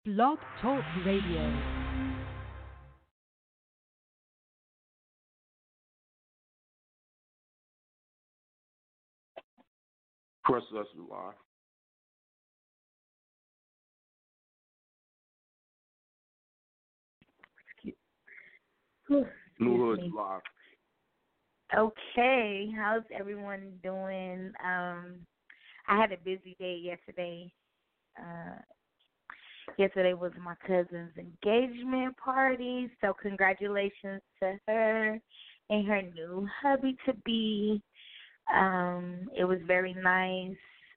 Blog Talk Radio. Press us live. New Hood live. Okay, how's everyone doing? I had a busy day yesterday. Yesterday was my cousin's engagement party, so congratulations to her and her new hubby to be. It was very nice.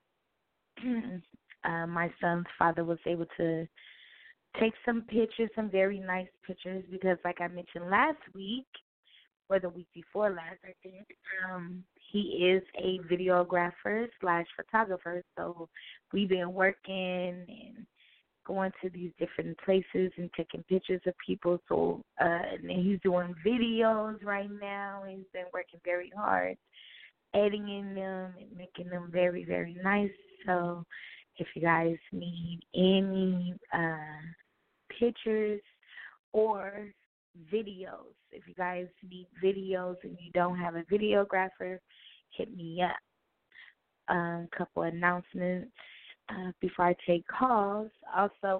My son's father was able to take some pictures, some very nice pictures, because like I mentioned last week, or the week before last, I think, he is a videographer slash photographer. So we've been working and going to these different places and taking pictures of people. So and he's doing videos right now. He's been working very hard, editing them and making them very, very nice. So if you guys need any pictures or videos, if you guys need videos and you don't have a videographer, hit me up. A couple announcements before I take calls. Also,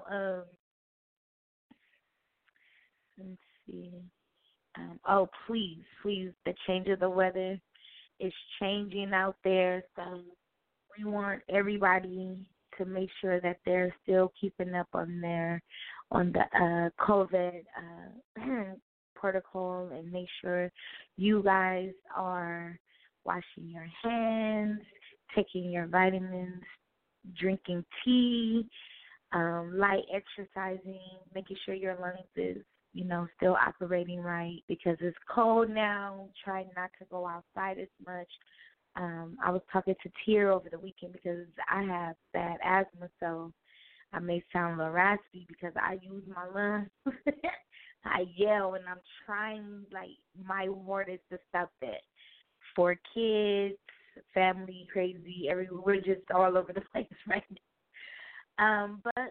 let's see. Please, the change of the weather is changing out there, so we want everybody to make sure that they're still keeping up on the COVID protocol, and make sure you guys are washing your hands, taking your vitamins, drinking tea, light exercising, making sure your lungs is, still operating right, because it's cold now. Try not to go outside as much. I was talking to Tier over the weekend because I have bad asthma, so I may sound a little raspy because I use my lungs. I yell, and I'm trying, my hardest to stop that. For kids, family, crazy, everyone, we're just all over the place right now. But,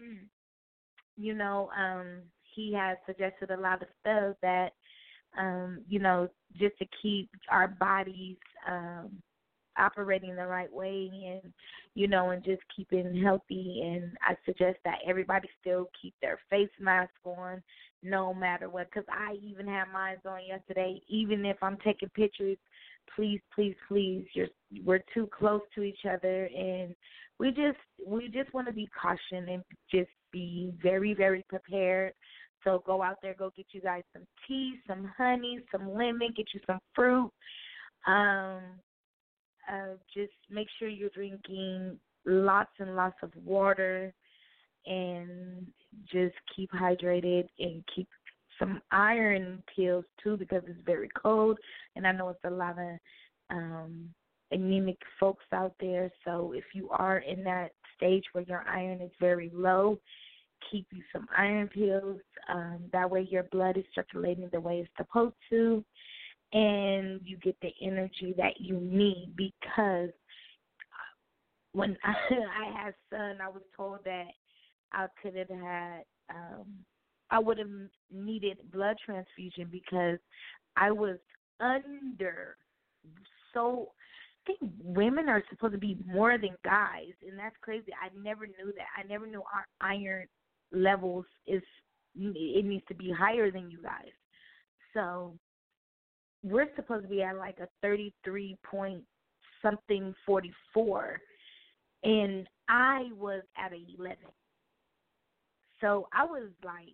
he has suggested a lot of stuff that, just to keep our bodies operating the right way, and, and just keeping healthy. And I suggest that everybody still keep their face mask on no matter what, because I even had mine on yesterday. Even if I'm taking pictures, please, please, please, we're too close to each other, and we just want to be cautious and just be very, very prepared. So go out there, go get you guys some tea, some honey, some lemon, get you some fruit. Just make sure you're drinking lots and lots of water, and just keep hydrated, and keep some iron pills too, because it's very cold, and I know it's a lot of anemic folks out there. So if you are in that stage where your iron is very low, keep you some iron pills. That way your blood is circulating the way it's supposed to, and you get the energy that you need. Because when I had son, I was told that I could have had, I would have needed blood transfusion because I was under. So I think women are supposed to be more than guys, and that's crazy. I never knew that. I never knew our iron levels it needs to be higher than you guys. So we're supposed to be at like a 33 point something 44, and I was at 11. So I was like,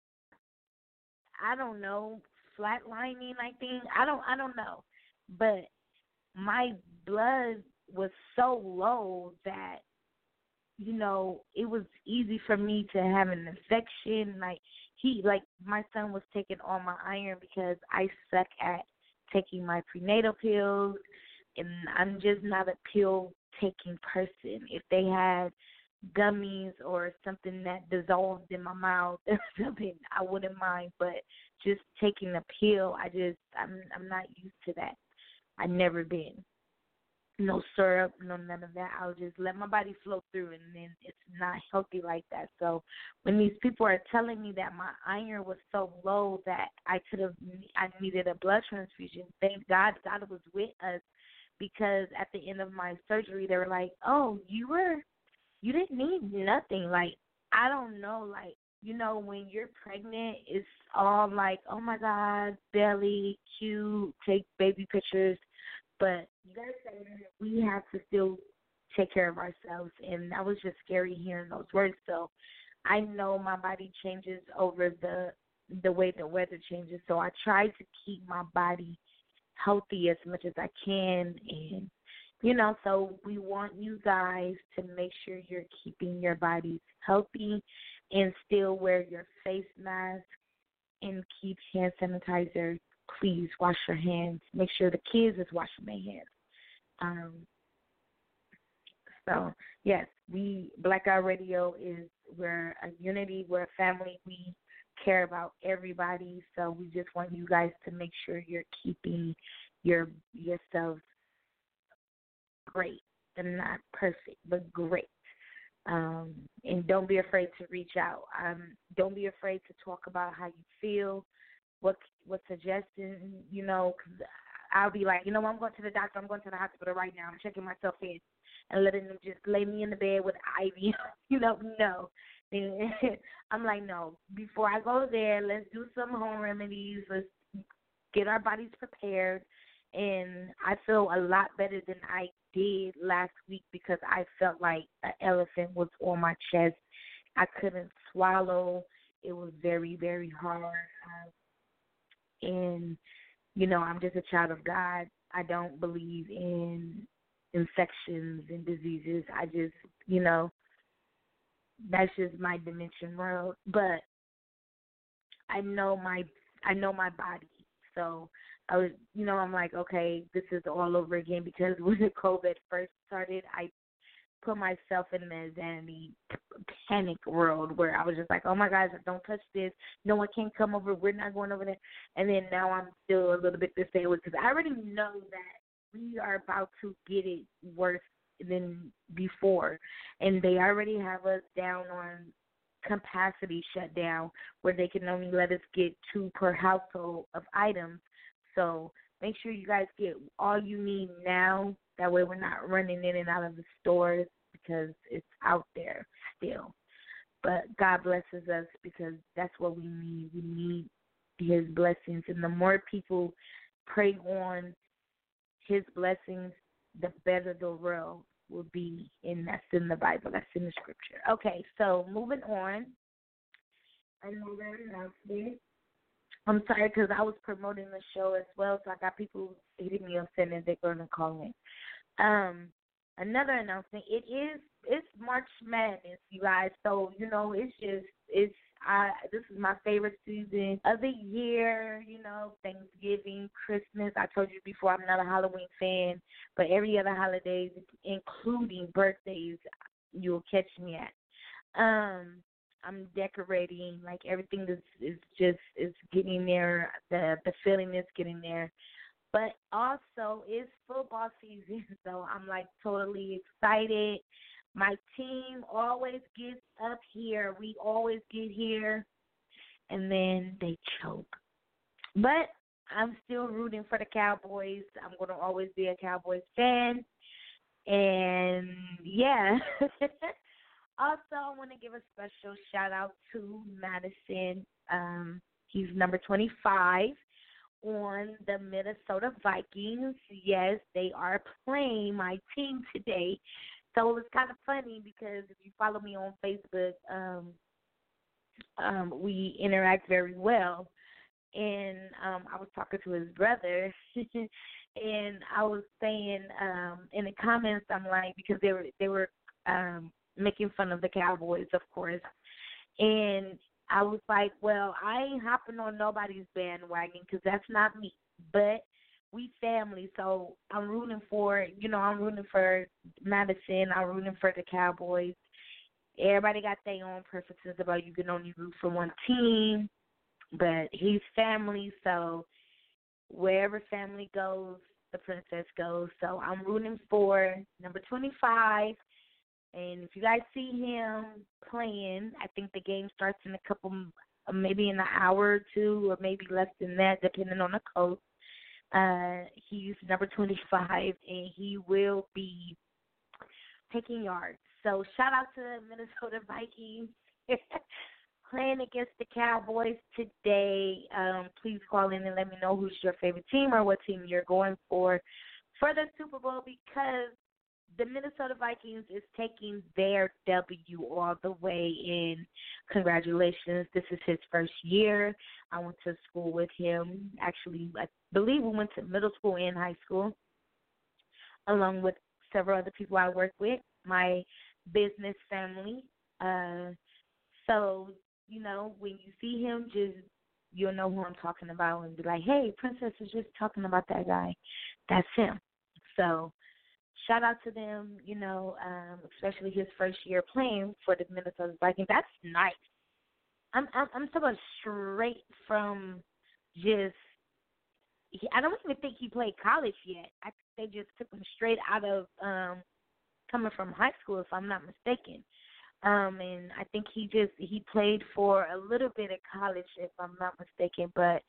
I don't know, flatlining, I think. I don't know. But my blood was so low that, it was easy for me to have an infection. My son was taking all my iron because I suck at taking my prenatal pills, and I'm just not a pill-taking person. If they had gummies or something that dissolved in my mouth or something, I wouldn't mind. But just taking a pill, I'm not used to that. I've never been. no syrup, no none of that. I'll just let my body flow through, and then it's not healthy like that. So when these people are telling me that my iron was so low that I needed a blood transfusion, thank God God was with us, because at the end of my surgery they were like, "Oh, you didn't need nothing." Like, I don't know, like, when you're pregnant, it's all like, oh my God, belly, cute, take baby pictures. But you guys say we have to still take care of ourselves, and that was just scary hearing those words. So I know my body changes over the way the weather changes. So I try to keep my body healthy as much as I can, and so we want you guys to make sure you're keeping your bodies healthy and still wear your face mask and keep hand sanitizer. Please wash your hands. Make sure the kids is washing their hands. So, yes, Black Guy Radio we're a unity, we're a family. We care about everybody. So we just want you guys to make sure you're keeping yourselves great, and not perfect, but great. And don't be afraid to reach out. Don't be afraid to talk about how you feel, what suggestions, because I'll be like, I'm going to the doctor, I'm going to the hospital right now, I'm checking myself in, and letting them just lay me in the bed with IV. No. I'm like, no, before I go there, let's do some home remedies, let's get our bodies prepared. And I feel a lot better than I did last week, because I felt like an elephant was on my chest. I couldn't swallow. It was very, very hard. And, I'm just a child of God. I don't believe in infections and diseases. I just, that's just my dimension world. But I know my body. So I was, I'm like, okay, this is all over again, because when the COVID first started, I put myself in the anxiety panic world where I was just like, oh my gosh, don't touch this. No one can come over. We're not going over there. And then now I'm still a little bit disabled, because I already know that we are about to get it worse than before. And they already have us down on capacity shutdown, where they can only let us get 2 per household of items. So make sure you guys get all you need now. That way we're not running in and out of the stores, because it's out there still. But God blesses us, because that's what we need. We need his blessings. And the more people pray on his blessings, the better the world will be. And that's in the Bible. That's in the scripture. Okay, so moving on. Another announcement. I'm sorry, because I was promoting the show as well, so I got people hitting me up saying that they're going to call in. Another announcement, it's March Madness, you guys. So, this is my favorite season of the year, Thanksgiving, Christmas. I told you before, I'm not a Halloween fan, but every other holidays, including birthdays, you'll catch me at. I'm decorating, like everything is getting there. The feeling is getting there. But also it's football season, so I'm like totally excited. My team always gets up here. We always get here, and then they choke. But I'm still rooting for the Cowboys. I'm going to always be a Cowboys fan. And, yeah. Also, I want to give a special shout-out to Madison. He's number 25 on the Minnesota Vikings. Yes, they are playing my team today. So it was kind of funny, because if you follow me on Facebook, we interact very well. And I was talking to his brother, and I was saying in the comments, I'm like, because they were making fun of the Cowboys, of course. And I was like, well, I ain't hopping on nobody's bandwagon, because that's not me. But we family, so I'm rooting for, I'm rooting for Madison. I'm rooting for the Cowboys. Everybody got their own preferences about you can only root for one team. But he's family, so wherever family goes, the princess goes. So I'm rooting for number 25. And if you guys see him playing, I think the game starts in a couple, maybe in an hour or two, or maybe less than that, depending on the coach. He's number 25, and he will be taking yards. So shout out to the Minnesota Vikings playing against the Cowboys today. Please call in and let me know who's your favorite team or what team you're going for the Super Bowl, because the Minnesota Vikings is taking their W all the way in. Congratulations. This is his first year. I went to school with him. Actually, I believe we went to middle school and high school, along with several other people I work with, my business family. So, when you see him, you'll know who I'm talking about and be like, hey, Princess is just talking about that guy. That's him. So shout out to them, especially his first year playing for the Minnesota Vikings. That's nice. I'm talking about straight from just I don't even think he played college yet. I think they just took him straight out of coming from high school, if I'm not mistaken. And I think he played for a little bit of college, if I'm not mistaken. But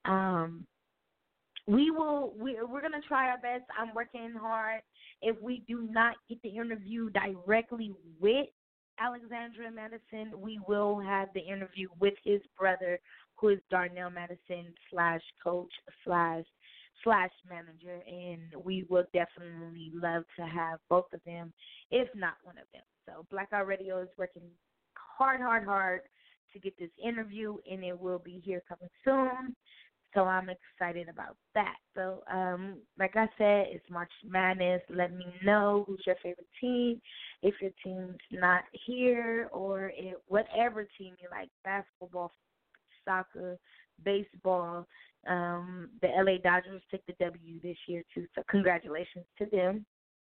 we're gonna try our best. I'm working hard. If we do not get the interview directly with Alexandra Madison, we will have the interview with his brother, who is Darnell Madison /coach / manager, and we will definitely love to have both of them, if not one of them. So Blackout Radio is working hard to get this interview, and it will be here coming soon. So I'm excited about that. So, like I said, it's March Madness. Let me know who's your favorite team. If your team's not here, or whatever team you like, basketball, soccer, baseball. The LA Dodgers took the W this year, too. So congratulations to them.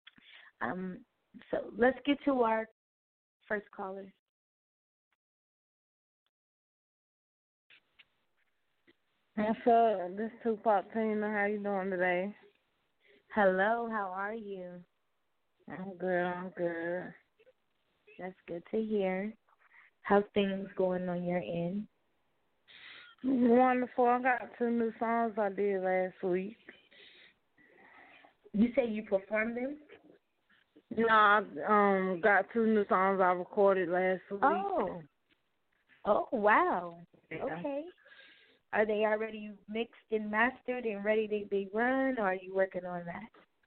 So let's get to our first caller. What's up? This is Tupac Tina. How you doing today? Hello, how are you? I'm good. That's good to hear. How's things going on your end? Wonderful. I got 2 new songs I did last week. You say you performed them? No, I got 2 new songs I recorded last week. Oh, wow. Yeah. Okay. Are they already mixed and mastered and ready to be run, or are you working on that?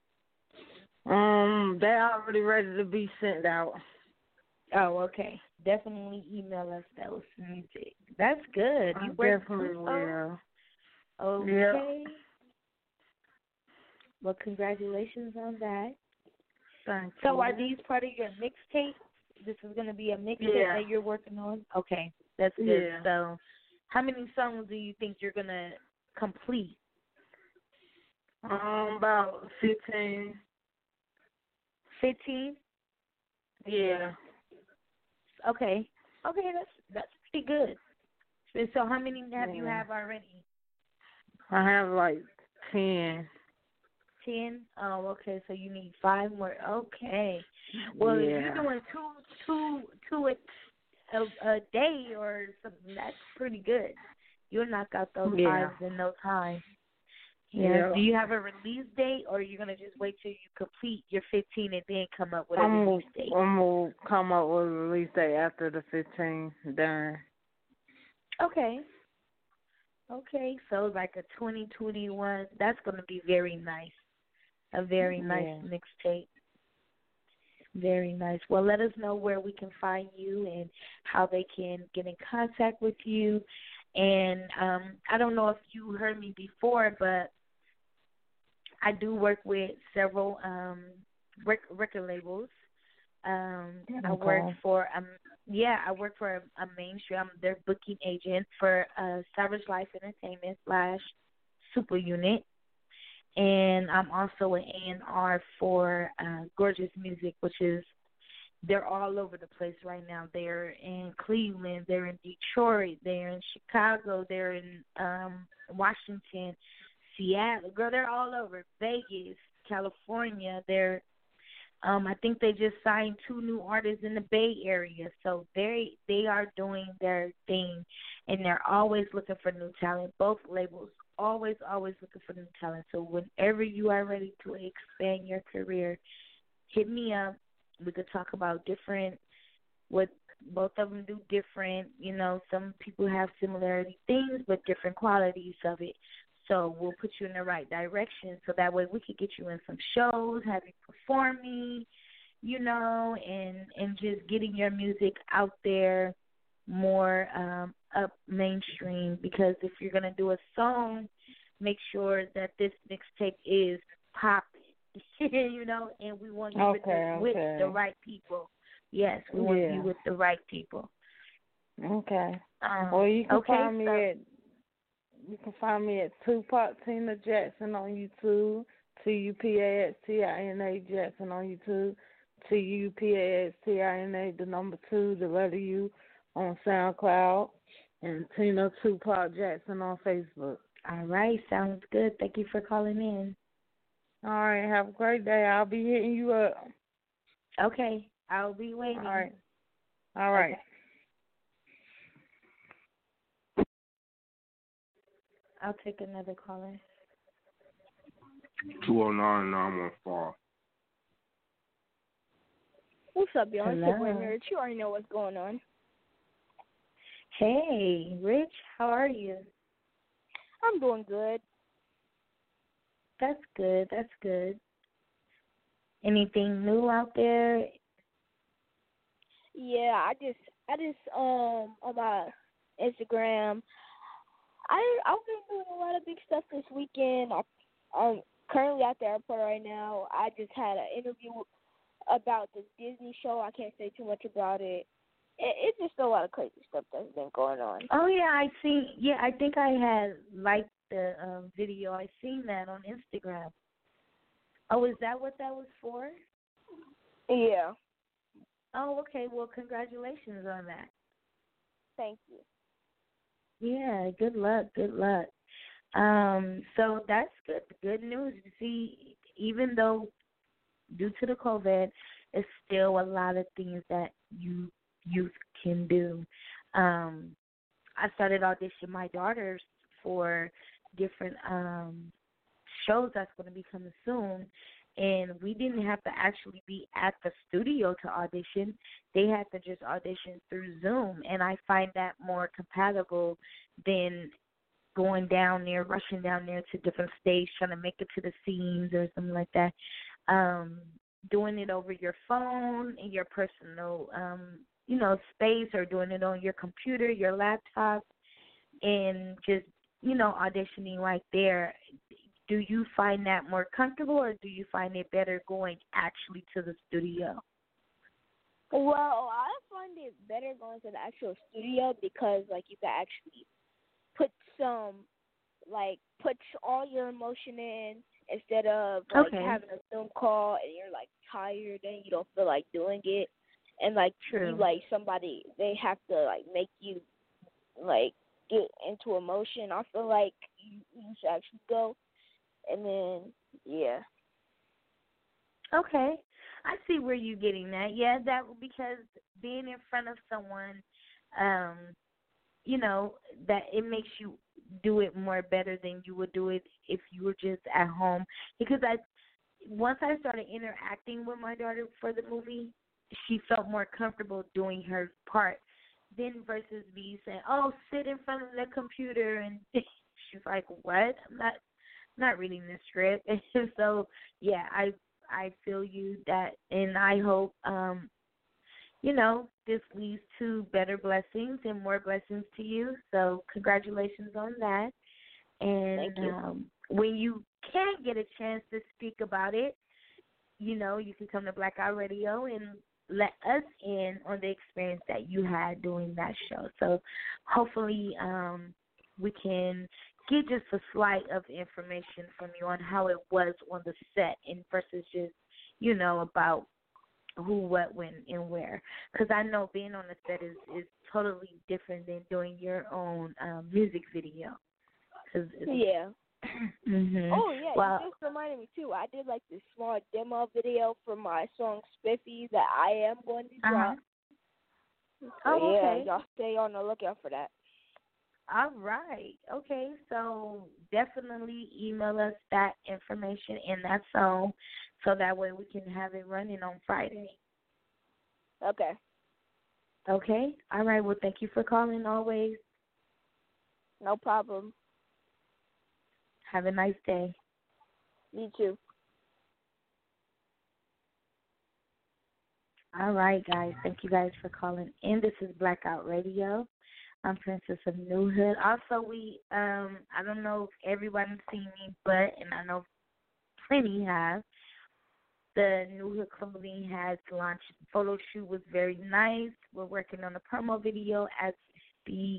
They're already ready to be sent out. Oh, okay. Definitely email us those music. That's good. You definitely will. Okay. Yep. Well, congratulations on that. Thank you. So are these part of your mixtape? This is going to be a mixtape that you're working on? Okay. That's good. Yeah. So how many songs do you think you're going to complete? About 15. 15? Yeah. Okay, that's pretty good. So how many have you have already? I have like 10. 10? Oh, okay. So you need 5 more. Okay. Well, if you're doing two a day or something, that's pretty good. You'll knock out those 5s in no time. Yeah. Do you have a release date, or are you going to just wait till you complete your 15 and then come up with a release date? I'm going to come up with a release date after the 15 done. Okay, so like a 2021, that's going to be very nice. A very nice mixtape. Very nice. Well, let us know where we can find you and how they can get in contact with you. And I don't know if you heard me before, but I do work with several record labels. I work for I work for a mainstream. I'm their booking agent for Savage Life Entertainment / Super Unit, and I'm also an A&R for Gorgeous Music, which is they're all over the place right now. They're in Cleveland, they're in Detroit, they're in Chicago, they're in Washington. Seattle, girl, they're all over. Vegas, California. They're I think they just signed 2 new artists in the Bay Area, so they are doing their thing, and they're always looking for new talent. Both labels always looking for new talent. So whenever you are ready to expand your career, hit me up. We could talk about different what both of them do different. Some people have similarity things, but different qualities of it. So we'll put you in the right direction so that way we could get you in some shows, have you performing, and just getting your music out there more up mainstream. Because if you're going to do a song, make sure that this mixtape is popping, and we want you with the right people. Yes, we want you with the right people. Okay. Well, you can find me at Tupac Tina Jackson on YouTube, TUPAXTINA Jackson on YouTube, TUPAXTINA the number 2, the letter U on SoundCloud, and Tina Tupac Jackson on Facebook. All right, sounds good. Thank you for calling in. All right, have a great day. I'll be hitting you up. Okay, I'll be waiting. All right. Okay. I'll take another caller. 209-915. What's up, y'all? It's Hello. Rich. You already know what's going on. Hey, Rich, how are you? I'm doing good. That's good. Anything new out there? Yeah, I just on my Instagram, I've been doing a lot of big stuff this weekend. I'm currently at the airport right now. I just had an interview about the Disney show. I can't say too much about it. It's just a lot of crazy stuff that's been going on. Oh yeah, I see. Yeah, I think I had liked the video. I seen that on Instagram. Oh, is that what that was for? Yeah. Oh, okay. Well, congratulations on that. Thank you. Yeah, good luck. So that's good. Good news. You see, even though due to the COVID, it's still a lot of things that youth can do. I started auditioning my daughters for different shows that's going to be coming soon, and we didn't have to actually be at the studio to audition. They had to just audition through Zoom, and I find that more compatible than going down there, rushing down there to different stages, trying to make it to the scenes or something like that. Doing it over your phone in your personal, space, or doing it on your computer, your laptop, and just, auditioning right there. Do you find that more comfortable, or do you find it better going actually to the studio? Well, I find it better going to the actual studio because, you can actually put all your emotion in instead of, having a Zoom call and you're, tired and you don't feel like doing it. And, True. you, somebody, they have to, make you, get into emotion. I feel like you should actually go. And then, yeah. Okay. I see where you're getting that. Yeah, because being in front of someone, that it makes you do it more better than you would do it if you were just at home. Because once I started interacting with my daughter for the movie, she felt more comfortable doing her part than versus me saying, "Oh, sit in front of the computer," and she's like, "What? I'm not reading the script." And so, yeah, I feel you that, and I hope, this leads to better blessings and more blessings to you. So congratulations on that. And thank you. When you can get a chance to speak about it, you can come to Black Eye Radio and let us in on the experience that you had doing that show. So hopefully we can get just a slight of information from you on how it was on the set and versus just, about who, what, when, and where. Because I know being on the set is totally different than doing your own music video. Yeah. Oh yeah, Well, you just reminded me too. I did like this small demo video for my song Spiffy that I am going to drop. So, oh, yeah, okay. y'all stay on the lookout for that. All right. Okay. So definitely email us that information in that song so that way we can have it running on Friday. Okay. Okay. All right. Well, thank you for calling always. No problem. Have a nice day. You too. All right, guys. Thank you guys for calling in. This is Blackout Radio. I'm Princess of New Hood. Also, I don't know if everybody's seen me, but, and I know plenty have, the New Hood Clothing has launched. The photo shoot was very nice. We're working on a promo video as we speak.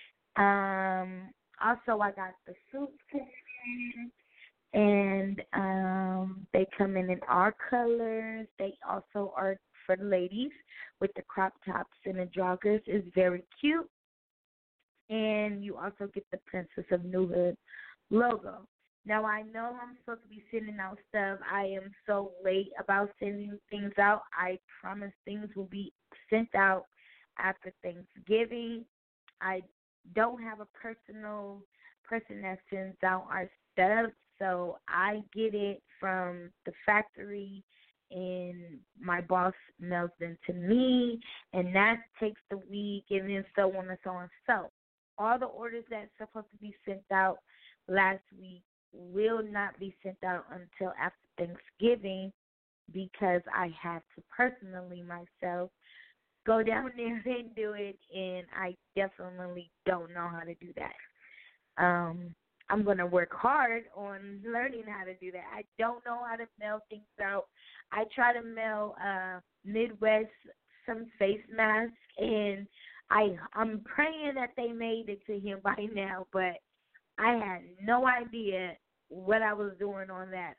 Also, I got the suits coming in, and they come in all colors. They also are for the ladies with the crop tops and the joggers. It's very cute. And you also get the Princess of New Hood logo. Now, I know I'm supposed to be sending out stuff. I am so late about sending things out. I promise things will be sent out after Thanksgiving. I don't have a person that sends out our stuff, so I get it from the factory, and my boss mails them to me, and that takes the week, and then so on and so on. So all the orders that's supposed to be sent out last week will not be sent out until after Thanksgiving because I have to personally myself go down there and do it, and I definitely don't know how to do that. I'm going to work hard on learning how to do that. I don't know how to mail things out. I try to mail Midwest some face masks, and I'm praying that they made it to him by now, but I had no idea what I was doing on that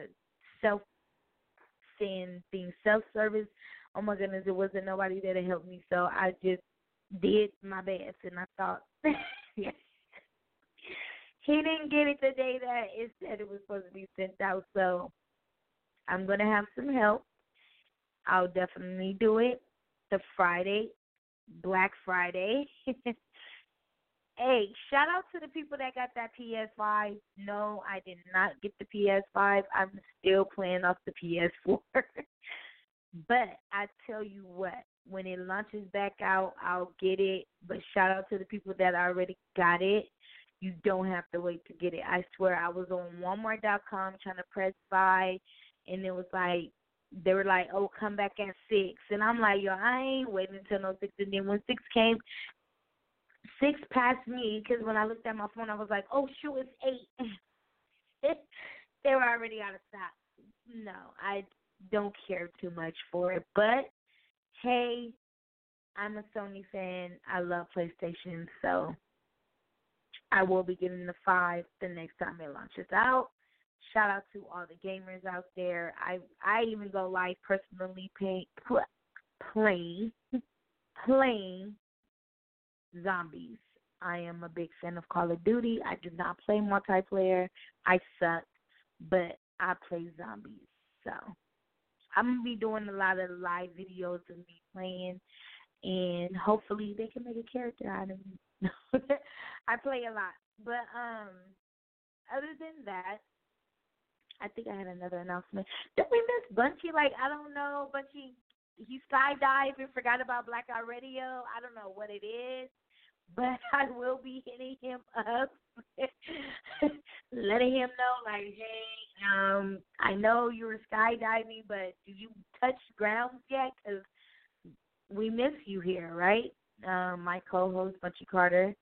self-service. Oh, my goodness, there wasn't nobody there to help me, so I just did my best, and I thought, yeah. He didn't get it the day that it said it was supposed to be sent out, so I'm going to have some help. I'll definitely do it the Friday, Black Friday. Hey, shout out to the people that got that PS5. No, I did not get the PS5. I'm still playing off the PS4. But I tell you what, when it launches back out, I'll get it. But shout out to the people that already got it. You don't have to wait to get it. I swear, I was on Walmart.com trying to press buy, and it was like, they were like, oh, come back at 6. And I'm like, yo, I ain't waiting until no 6. And then when 6 came, 6 passed me because when I looked at my phone, I was like, oh, shoot, it's 8. They were already out of stock. No, I don't care too much for it. But, hey, I'm a Sony fan. I love PlayStation, so I will be getting the 5 the next time it launches out. Shout out to all the gamers out there. I even go live personally playing zombies. I am a big fan of Call of Duty. I do not play multiplayer. I suck, but I play zombies. So I'm going to be doing a lot of live videos of me playing, and hopefully they can make a character out of me. I play a lot. But other than that, I think I had another announcement. Did we miss Bunchy? Like, I don't know. Bunchy, he skydived and forgot about Blackout Radio. I don't know what it is, but I will be hitting him up, letting him know, like, hey, I know you were skydiving, but did you touch grounds yet? Because we miss you here, right? My co-host, Bunchy Carter.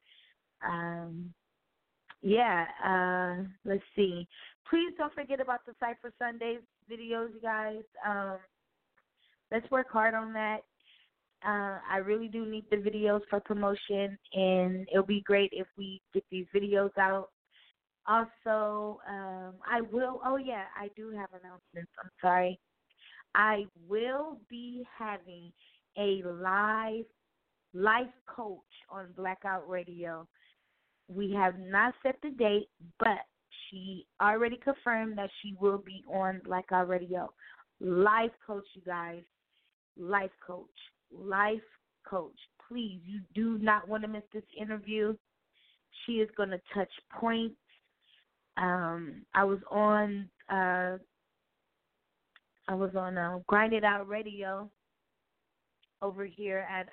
Let's see. Please don't forget about the Cypher Sundays videos, you guys. Let's work hard on that. I really do need the videos for promotion, and it'll be great if we get these videos out. Also, I do have announcements. I'm sorry. I will be having a live life coach on Blackout Radio. We have not set the date, but she already confirmed that she will be on Black Out Radio. Life coach, you guys. Life coach. Life coach. Please, you do not want to miss this interview. She is going to touch points. I was on Grind It Out Radio over here at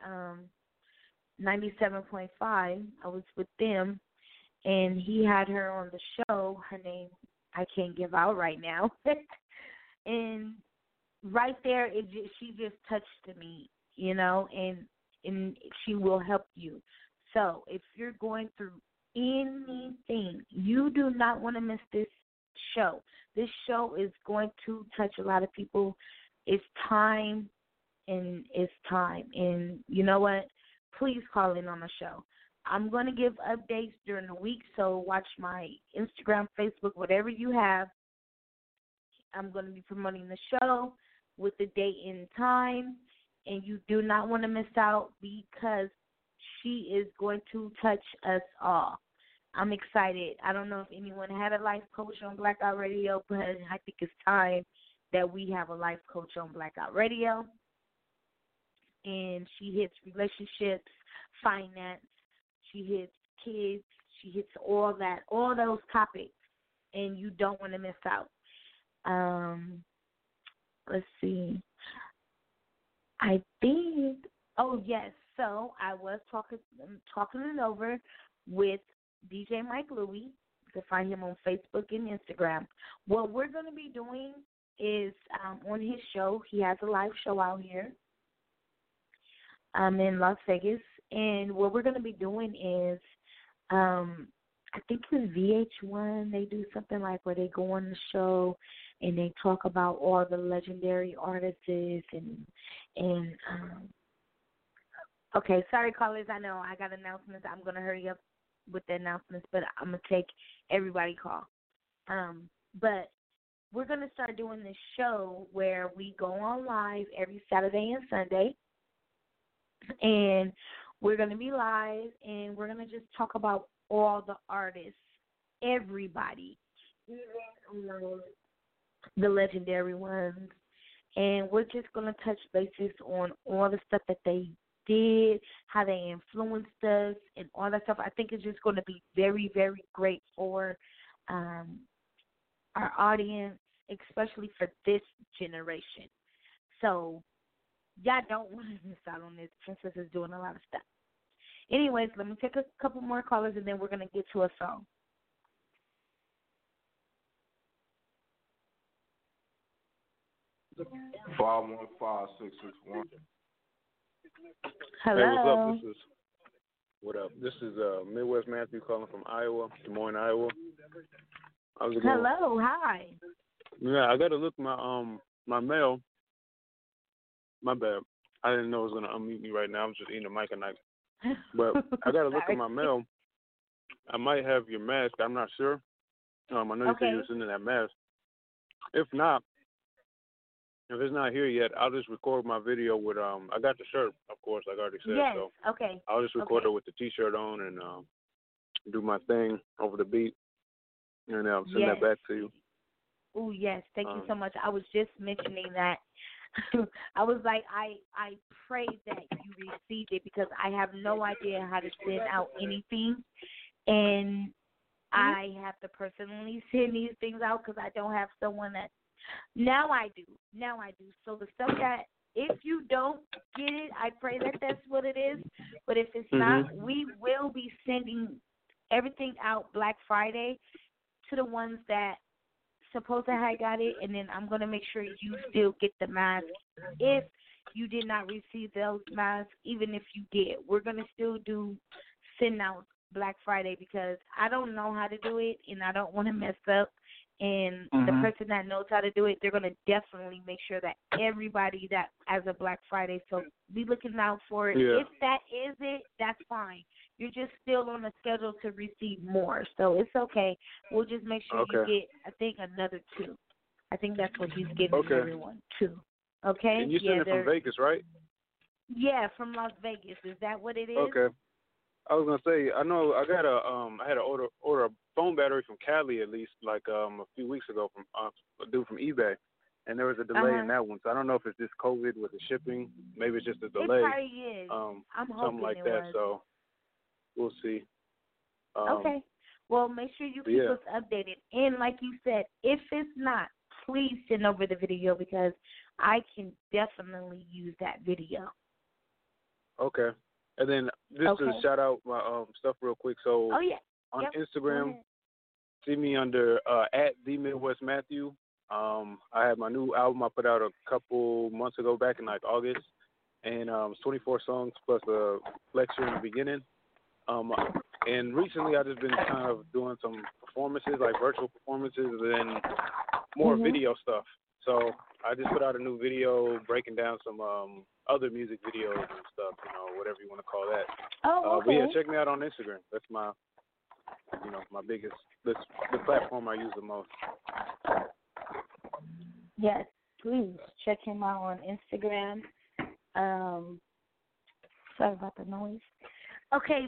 97.5. I was with them, and he had her on the show. Her name I can't give out right now. And right there, she just touched me, you know, and she will help you. So if you're going through anything, you do not want to miss this show. This show is going to touch a lot of people. It's time, and it's time. And you know what? Please call in on the show. I'm going to give updates during the week, so watch my Instagram, Facebook, whatever you have. I'm going to be promoting the show with the date and time, and you do not want to miss out because she is going to touch us all. I'm excited. I don't know if anyone had a life coach on Blackout Radio, but I think it's time that we have a life coach on Blackout Radio. And she hits relationships, finance, she hits kids, she hits all that, all those topics, and you don't want to miss out. Let's see. I think, oh, yes. So I was talking it over with DJ Mike Louie. You can find him on Facebook and Instagram. What we're going to be doing is on his show, he has a live show out here in Las Vegas. And what we're going to be doing is, I think it's VH1. They do something like where they go on the show and they talk about all the legendary artists and okay, sorry callers, I know I got announcements. I'm going to hurry up with the announcements, but I'm going to take everybody call. But we're going to start doing this show where we go on live every Saturday and Sunday, and we're going to be live, and we're going to just talk about all the artists, everybody, even the legendary ones, and we're just going to touch bases on all the stuff that they did, how they influenced us, and all that stuff. I think it's just going to be very, very great for our audience, especially for this generation. So y'all don't want to miss out on this. Princess is doing a lot of stuff. Anyways, let me take a couple more callers, and then we're going to get to a song. Five 15661. Hello. Hey, what's up? This is Midwest Matthew calling from Iowa, Des Moines, Iowa. How's it going? Hello. Hi. Yeah, I got to look my mail. My bad. I didn't know it was going to unmute me right now. I was just eating a mic and knife. But I got to look at my mail. I might have your mask. I'm not sure. I know you said you were sending that mask. If not, if it's not here yet, I'll just record my video with I got the shirt, of course, like I already said. Yes. So Okay. I'll just record it with the T-shirt on and do my thing over the beat, and I'll send that back to you. Oh yes, thank you so much. I was just mentioning that. I was like, I pray that you received it because I have no idea how to send out anything, and I have to personally send these things out because I don't have someone that. Now I do. So the stuff that, if you don't get it, I pray that that's what it is. But if it's not, we will be sending everything out Black Friday to the ones that supposed to have got it, and then I'm going to make sure you still get the mask. If you did not receive those masks, even if you did, we're going to still send out Black Friday because I don't know how to do it, and I don't want to mess up. And the person that knows how to do it, they're going to definitely make sure that everybody that has a Black Friday, so be looking out for it. Yeah. If that is it, that's fine. You're just still on the schedule to receive more, so it's okay. We'll just make sure you get, I think, another 2. I think that's what he's giving everyone, 2. Okay? And you sent it from Vegas, right? Yeah, from Las Vegas. Is that what it is? Okay. I was gonna say, I know I got I had to order a phone battery from Cali at least like a few weeks ago from a dude from eBay, and there was a delay in that one. So I don't know if it's just COVID with the shipping, maybe it's just a delay. It probably is. I'm hoping something like it that. was. So we'll see. Okay. Well, make sure you keep us updated. And like you said, if it's not, please send over the video because I can definitely use that video. Okay. And then just to shout out my stuff real quick. So on Instagram, see me under at the Midwest Matthew. I had my new album I put out a couple months ago, back in like August, and it's 24 songs plus a lecture in the beginning. And recently I just been kind of doing some performances, like virtual performances, and then more video stuff. So I just put out a new video breaking down some other music videos and stuff, whatever you want to call that. But yeah, check me out on Instagram. That's my, my biggest, the platform I use the most. Yes, please check him out on Instagram. Sorry about the noise. Okay.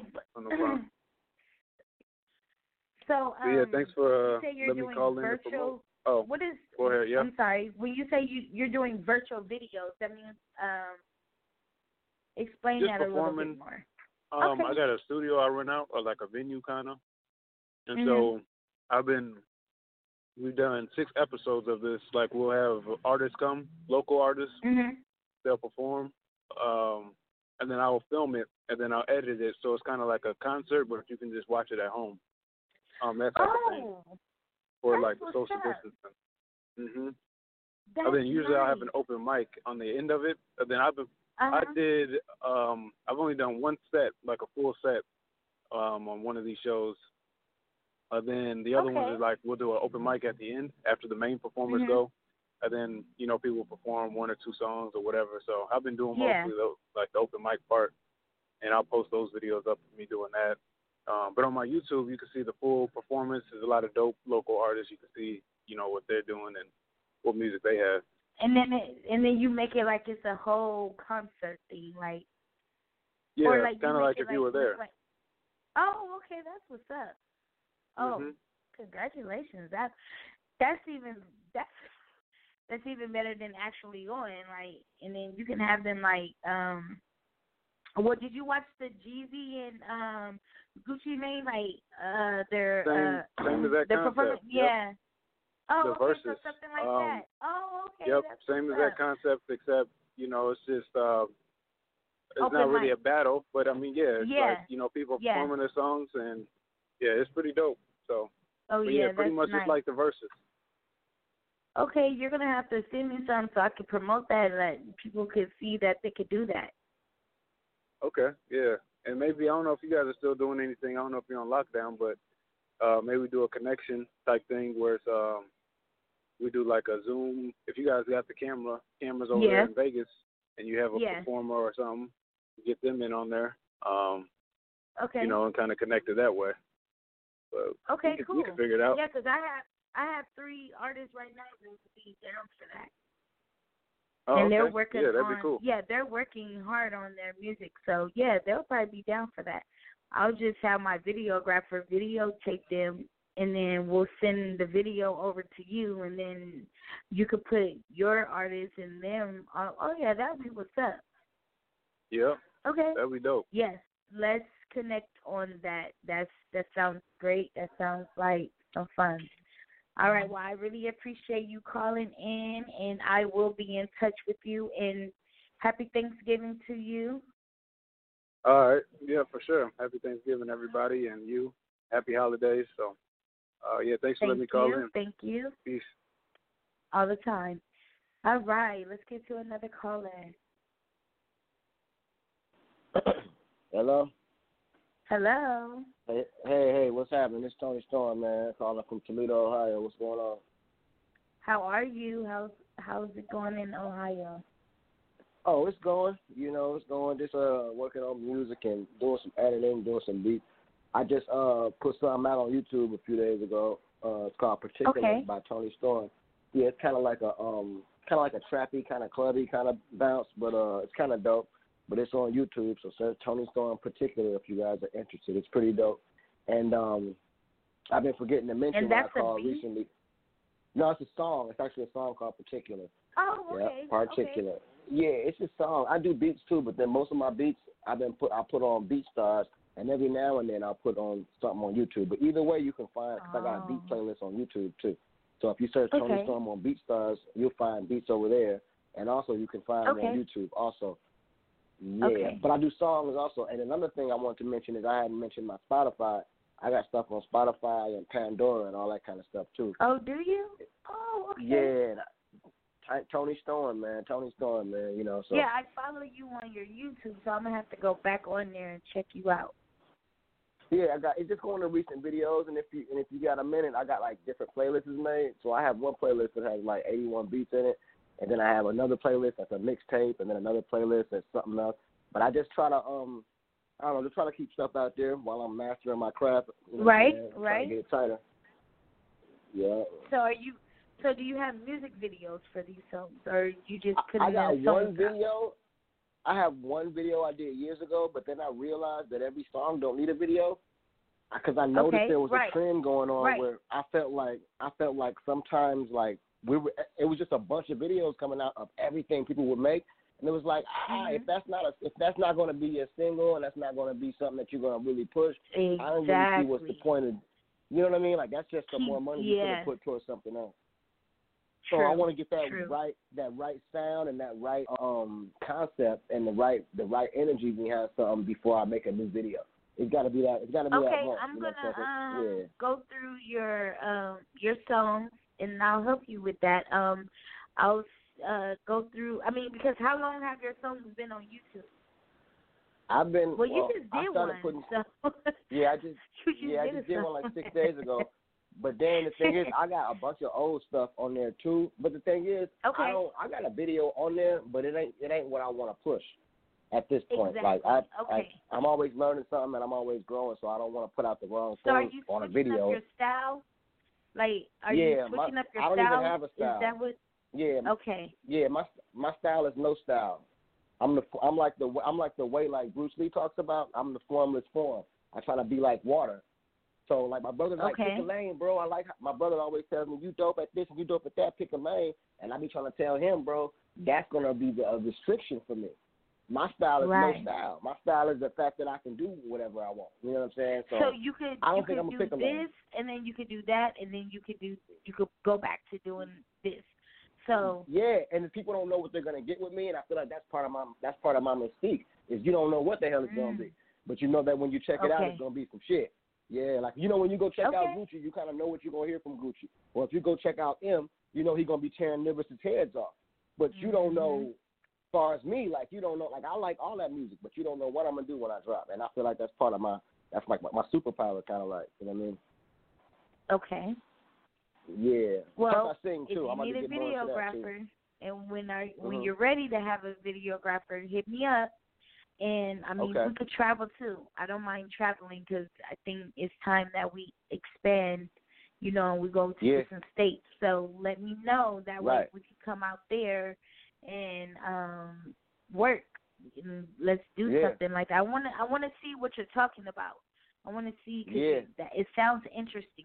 So, yeah, thanks for letting me call in to promote. Oh, what is? Go ahead. Yeah. I'm sorry. When you say you're doing virtual videos, that means explain just that a little bit more. I got a studio I rent out, or like a venue kind of, and so we've done 6 episodes of this. Like we'll have artists come, local artists, they'll perform, and then I will film it, and then I'll edit it, so it's kind of like a concert, but you can just watch it at home. That type of thing. For like the social distancing. And then usually I'll have an open mic on the end of it. And then I've only done one set, like a full set, on one of these shows. Then the other one is like we'll do an open mic at the end after the main performers go. And then, people will perform 1 or 2 songs or whatever. So I've been doing mostly the open mic part, and I'll post those videos up of me doing that. But on my YouTube, you can see the full performance. There's a lot of dope local artists. You can see, what they're doing and what music they have. And then you make it like it's a whole concert thing, like. Yeah, or like kind of like if you were there. Oh, okay, that's what's up. Oh, congratulations! That's even better than actually going, like, and then you can have them like Well, did you watch the Jeezy and Gucci Mane, like their same as that concept? Yeah. Oh, the verses. So something like that. Oh, okay. Yep, that's same as that concept, except it's just it's open not really mic. a battle, but I mean, it's like people performing their songs, and it's pretty dope. So, pretty much just like the verses. Okay, you're gonna have to send me some so I can promote that, and that people could see that they could do that. Okay, yeah. And maybe, I don't know if you guys are still doing anything. I don't know if you're on lockdown, but maybe we do a connection type thing where it's, we do like a Zoom. If you guys got the cameras over there in Vegas, and you have a performer or something, get them in on there, and kind of connect it that way. But cool. We can figure it out. Yeah, because I have 3 artists right now that would be down for that. Oh, and they're working that'd be cool. they're working hard on their music. So, they'll probably be down for that. I'll just have my videographer videotape them, and then we'll send the video over to you, and then you could put your artists and them. That'd be what's up. Yeah. Okay. That'd be dope. Yes. Let's connect on that. That sounds great. That sounds like some fun. All right, well, I really appreciate you calling in, and I will be in touch with you, and happy Thanksgiving to you. All right, yeah, for sure. Happy Thanksgiving, everybody, and you. Happy holidays. So, thanks for letting me call in. Thank you. Peace. All the time. All right, let's get to another caller. Hello? Hello. Hey, what's happening? It's Tony Storm, man, calling from Toledo, Ohio. What's going on? How are you? How's it going in Ohio? Oh, it's going. It's going. Just working on music and doing some editing, doing some beats. I just put something out on YouTube a few days ago. It's called Particular by Tony Storm. Yeah, it's kind of like a trappy, kind of clubby kind of bounce, but it's kind of dope. but it's on YouTube. So search Tony Storm Particular if you guys are interested. It's pretty dope. And I've been forgetting to mention what I called recently. No, it's a song. It's actually a song called Particular. Oh, okay. Yeah, Particular. Okay. Yeah, it's a song. I do beats too, but then most of my beats I put on BeatStars, and every now and then I'll put on something on YouTube. But either way, you can find because I got a beat playlist on YouTube too. So if you search Tony Storm on BeatStars, you'll find beats over there, and also you can find them on YouTube also. Yeah, but I do songs also. And another thing I want to mention is I hadn't mentioned my Spotify. I got stuff on Spotify and Pandora and all that kind of stuff too. Oh, do you? Oh, okay. Yeah, Tony Storm, man. You know. So yeah, I follow you on your YouTube, so I'm gonna have to go back on there and check you out. Yeah, it's just going to recent videos, and if you got a minute, I got like different playlists made. So I have one playlist that has like 81 beats in it, and then I have another playlist that's a mixtape, and then another playlist that's something else. But I just try to I don't know, just try to keep stuff out there while I'm mastering my craft. You know right. Trying to get it tighter. Yeah. So do you have music videos for these songs, or you just put I in got a song? one video. I have one video I did years ago, but then I realized that every song don't need a video because I noticed there was a trend going on where I felt like sometimes like it was just a bunch of videos coming out of everything people would make. And it was like, if that's not going to be a single and that's not going to be something that you're going to really push, I don't really see what's the point of, you know what I mean? Like that's just some more money you could have put towards something else. So I want to get that right sound and that right concept and the right energy behind something before I make a new video. It's got to be that. It's got to be that. Okay, I'm gonna go through your songs and I'll help you with that. I'll go through. I mean, because how long have your songs been on YouTube? You just did one. I just did one like 6 days ago. But then the thing is, I got a bunch of old stuff on there too. But the thing is, I got a video on there, but it ain't what I want to push at this point. Exactly. Like I'm always learning something and I'm always growing, so I don't want to put out the wrong thing on a video. So are you switching up your style? Like, are you switching up your style? I don't even have a style. Is that what? Yeah. Okay. Yeah, my style is no style. I'm like the way like Bruce Lee talks about. I'm the formless form. I try to be like water. So like my brother's like, pick a lane, bro. My brother always tells me, you dope at this and you dope at that, pick a lane. And I be trying to tell him, bro, that's gonna be a restriction for me. My style is no style. My style is the fact that I can do whatever I want. You know what I'm saying? So you could I'm gonna do pick a lane. and then you could do that, and then you could go back to doing this. So yeah, and if people don't know what they're gonna get with me, and I feel like that's part of my mystique is you don't know what the hell it's gonna be, but you know that when you check it out, it's gonna be some shit. Yeah, like you know when you go check out Gucci, you kind of know what you're gonna hear from Gucci. Or if you go check out M, you know he's gonna be tearing Nivers' heads off. But you don't know, as far as me, like you don't know. Like I like all that music, but you don't know what I'm gonna do when I drop. And I feel like that's part of my superpower, kind of like, you know what I mean? Okay. Yeah. Well, I sing too. if you need a videographer, and when you're ready to have a videographer, hit me up. And, I mean, we could travel, too. I don't mind traveling because I think it's time that we expand, you know, and we go to different states. So let me know. That way we can come out there and work. And let's do something like that. I want to see what you're talking about. I want to see because it sounds interesting.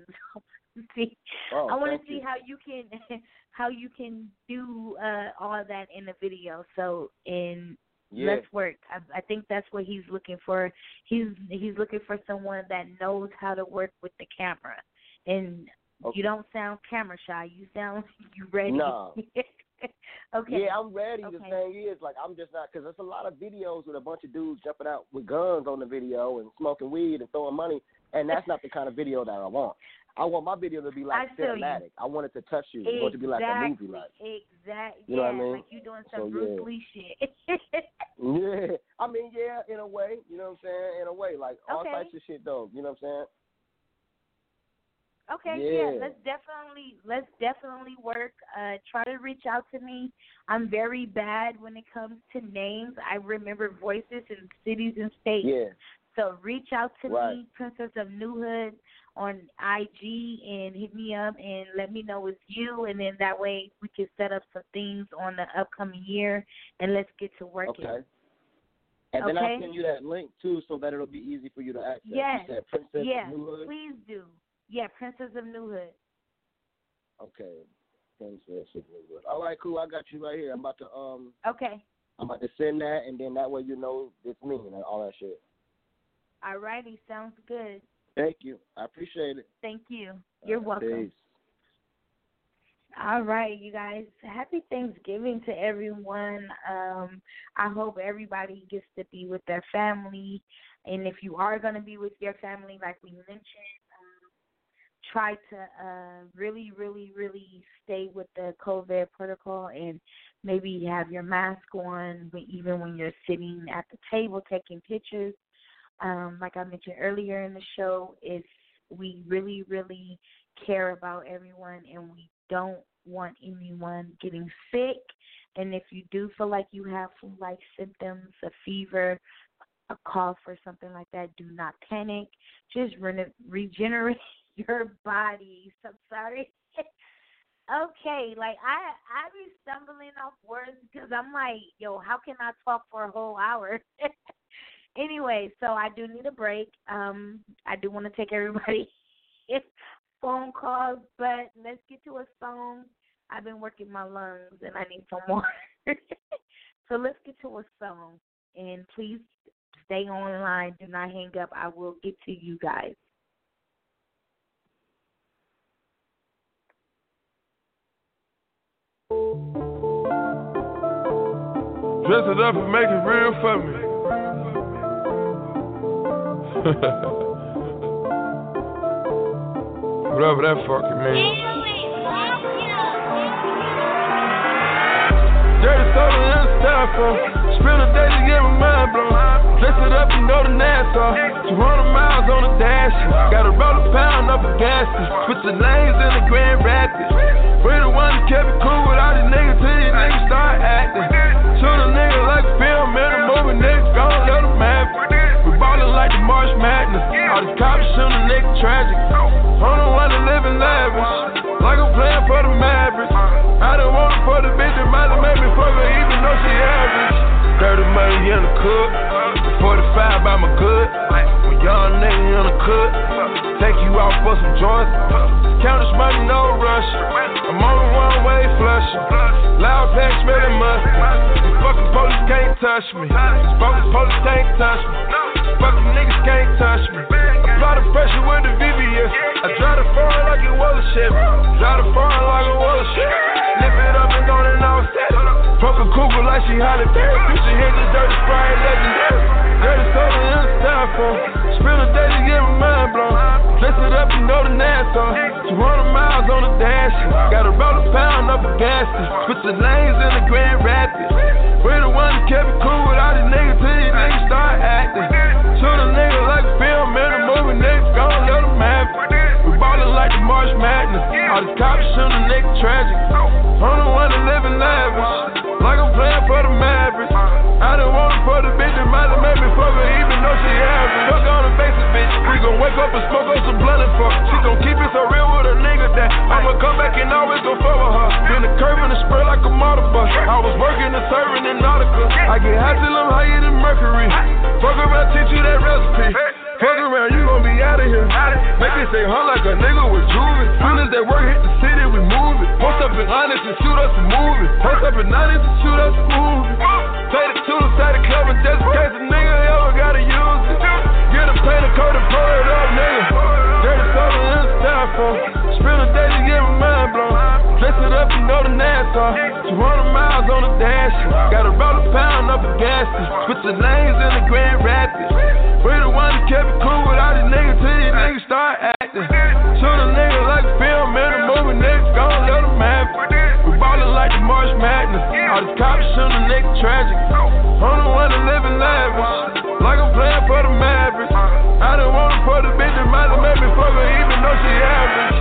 I want to see how you can do all that in a video. So let's work. I think that's what he's looking for. He's looking for someone that knows how to work with the camera. And you don't sound camera shy. You sound ready. No. Okay. Yeah, I'm ready. The thing is, like, I'm just not, because there's a lot of videos with a bunch of dudes jumping out with guns on the video and smoking weed and throwing money, and that's not the kind of video that I want. I want my video to be like cinematic. I want it to touch you. I want it to be like a movie, like. Exactly. You know what I mean? Like you doing some Bruce Lee shit. Yeah. I mean, in a way. You know what I'm saying? In a way, like all types of shit, though. You know what I'm saying? Okay, let's definitely work. Try to reach out to me. I'm very bad when it comes to names. I remember voices and cities and states. Yeah. So reach out to me, Princess of New Hood, on IG, and hit me up and let me know it's you, and then that way we can set up some things on the upcoming year, and let's get to working. Okay. And then I'll send you that link, too, so that it'll be easy for you to access. Yes. You said Princess yes, of New Hood? Please do. Yeah, Princess of New Hood. Okay. Princess of New Hood. All right, cool. I got you right here. I'm about to Okay. I'm about to send that, and then that way you know it's me and all that shit. All righty. Sounds good. Thank you. I appreciate it. Thank you. You're welcome. Peace. All right, you guys. Happy Thanksgiving to everyone. I hope everybody gets to be with their family. And if you are going to be with your family, like we mentioned, try to really, really, really stay with the COVID protocol and maybe have your mask on, but even when you're sitting at the table taking pictures. Like I mentioned earlier in the show, we really, really care about everyone, and we don't want anyone getting sick. And if you do feel like you have flu-like symptoms, a fever, a cough, or something like that, do not panic. Just regenerate your body. So sorry. Okay, like I be stumbling off words because I'm like, yo, how can I talk for a whole hour? Anyway, so I do need a break. I do want to take everybody phone calls, but let's get to a song. I've been working my lungs, and I need some more. So let's get to a song. And please stay online. Do not hang up. I will get to you guys. Dress it up and make it real for me. Whatever that fucking means. Dirty soda in the styrofoam. Spend a day to get my mind blown. Dress it up and go to Nassau. 200 miles on the dash. Gotta roll a pound up a gas. Put the lanes in the Grand Rapids. We the one that kept it cool with all these niggas till these niggas start acting. Shoot a nigga like a film in a movie, niggas gon' let them have it. We ballin' like the March Madness. All these cops shootin' a nigga tragic. I don't wanna live in lavish, like I'm playing for the Mavericks. I don't want it for the bitch that might have made me fuck her even though she average. 30 money in the cook, 45 by my good. When young nigga in the cook, take you out for some joints. Count this money, no rush. I'm on the one-way flush. Loud pack smelling mustard. These fucking police can't touch me. These fucking police can't touch me. Fucking niggas can't touch me. Apply the pressure with the VVS. I drive the foreign like it was a Chevy. Drive the foreign like it was a Chevy. Lift it up and go and offset it. Fuck a cougar like she Halle Berry. Future hit this dirty Sprite legendary. Dirty soda in the styrofoam. Spend a day to get my mind blown. Dress it up and go to Nassau. 200 miles on the dash. Gotta roll a pound up a gas. Put the lanes in the Grand Rapids. We the one that kept it cool with all these niggas till these niggas start acting. Shoot a nigga like a film in a movie, niggas gon' let them have it. We ballin' like the March Madness. All these cops shootin' a nigga tragic. I don't wanna live in lavish, like I'm playing for the Mavericks. I don't want it for the bitch that might have made me fuck her even though she average. Fuck on the basic bitch. We gon' wake up and smoke on some blunt and fuck. She gon' keep it so real with a nigga that I'ma come back and always gon' fuck with her. Been a curve and a spur like a motor bus. I was working and serving in Nautica. I get high till I'm higher than Mercury. Fuck around, teach you that recipe. Fuck around, you gon' be out of here. Make it say huh like a nigga with juvie. Soon as that work hit the city, we move it. Post up in Honest and shoot us a movie. Post up in Honest and shoot us a movie. Take the tools inside the club and just in case a nigga ever gotta use it. Get a painter coat and pour it up, nigga. Dirty soda in the styrofoam. Spend a day to get my mind blown. Dress it up and go to Nassau. 200 miles on the dash. Gotta roll a pound up a gas. Put the lanes in the Grand Rapids. We the one that kept it cool with all these niggas till these niggas start acting. Shoot a nigga like a film in a movie, niggas gon' let them have it. We ballin' like the March Madness. All these cops shootin' a nigga tragic. I don't wanna live in lavish, like I'm playing for the Mavericks. I don't want it for the bitch that might have made me fuck her even though she average.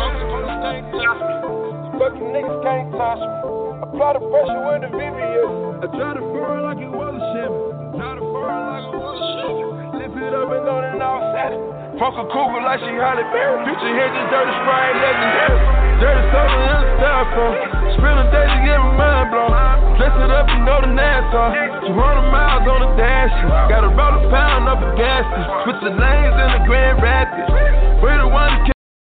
Fucking niggas can't touch me. Apply the pressure with the VVS. I try to foreign like it was a Chevy. Try to foreign like it was a Chevy. Lift it up and go and offset it. Fuck a cougar like she Halle Berry. Future hit this dirty Sprite legendary. Dirty soda in the styrofoam. Spend a day to get my mind blown. Dress it up, you know the Nassau. 200 miles on the dash. Gotta roll a pound up a gas. Switch the lanes in the Grand Rapids. We the one that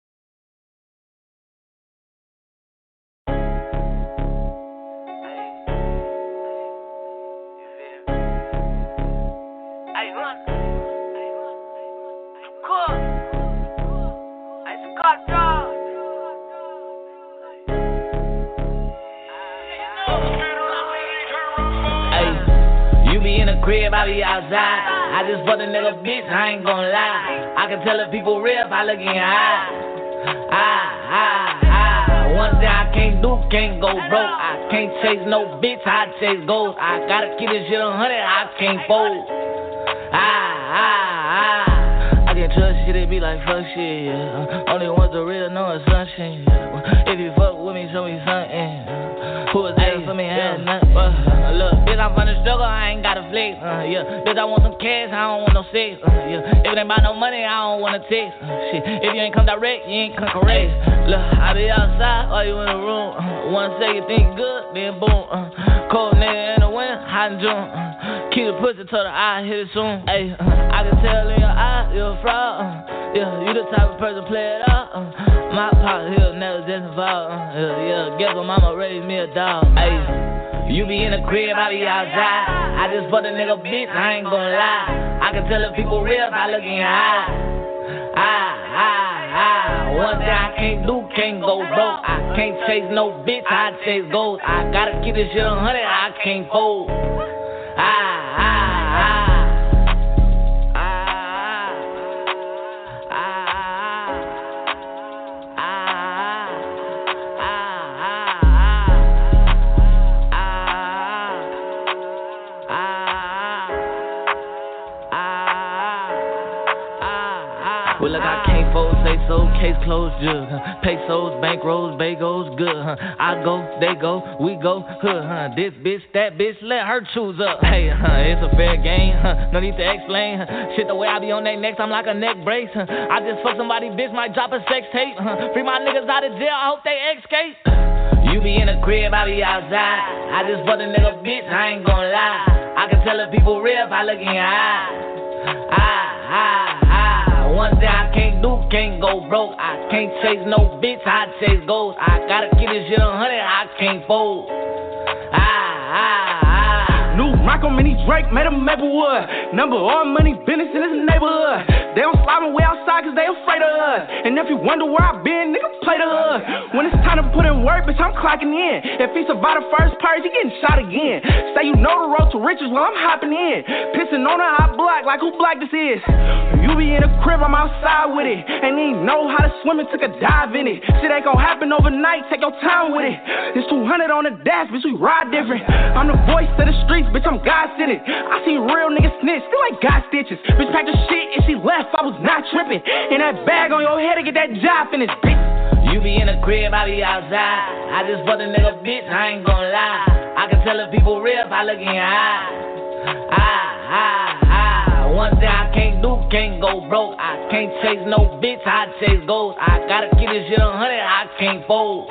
crib, I be outside. I just fucked a nigga bitch, I ain't gon' lie. I can tell if people real if I look in your eyes. One thing I can't do, can't go broke. I can't chase no bitch, I chase goals. I gotta keep this shit 100, I can't fold. I can trust shit, it be like fuck shit, yeah. Only ones the real know it's sunshine, yeah. If you fuck with me, show me something. Who was there for me, had nothing. Look, bitch, I'm from the struggle, I ain't got a flex. Yeah, bitch, I want some cash, I don't want no sex. Yeah, if it ain't about no money, I don't want to text. Shit, if you ain't come direct, you ain't come correct. Look, I be outside while you in the room. One say you think good, then boom. Cold nigga in the winter, hot in June. Keep the pussy till the eye hit it soon. Ayy, I can tell in your eye, you a fraud. Yeah, you the type of person play it up. My pop, he'll never just involve. Yeah, guess what, mama raised me a dog. Ayy, you be in the crib, I be outside. I just fucked a nigga bitch, I ain't gon' lie. I can tell if people real if I look in your eyes. One thing I can't do, can't go broke. I can't chase no bitch, I chase goals. I gotta keep this shit 100, I can't fold. Well, look, I can't fold, say so, case closed, jug. Pesos, bankrolls, bagels, good, I go, they go, we go, this bitch, that bitch, let her choose up. Hey, it's a fair game, no need to explain. Shit, the way I be on their necks, I'm like a neck brace. I just fuck somebody, bitch, might drop a sex tape. Free my niggas out of jail, I hope they escape. You be in the crib, I be outside. I just fuck a nigga, bitch, I ain't gon' lie. I can tell if people real if I look in your eyes. One thing I can't do, can't go broke. I can't chase no bitch, I chase goals. I gotta keep this shit 100, I can't fold. New Michael Mini Drake made a Maplewood. Number one money business in this neighborhood. They don't slide my way outside cause they afraid of us. And if you wonder where I been, nigga, play the hood. When it's time to put in work, bitch, I'm clocking in. If he survived the first purge, he getting shot again. Say you know the road to riches, well, I'm hopping in. Pissing on a hot block like who block this is. You be in the crib, I'm outside with it. Ain't even know how to swim and took a dive in it. Shit ain't gon' happen overnight, take your time with it. It's 200 on the dash, bitch, we ride different. I'm the voice of the streets, bitch, I'm God sent it. I seen real niggas snitch, still ain't got stitches. Bitch packed her shit and she left, I was not tripping. And that bag on your head to get that job finished, bitch. You be in the crib, I be outside. I just fucked a nigga bitch, I ain't gon' lie. I can tell if people real if I look in your eyes. One thing I can't do, can't go broke. I can't chase no bitch, I chase goals. I gotta keep this shit 100, I can't fold.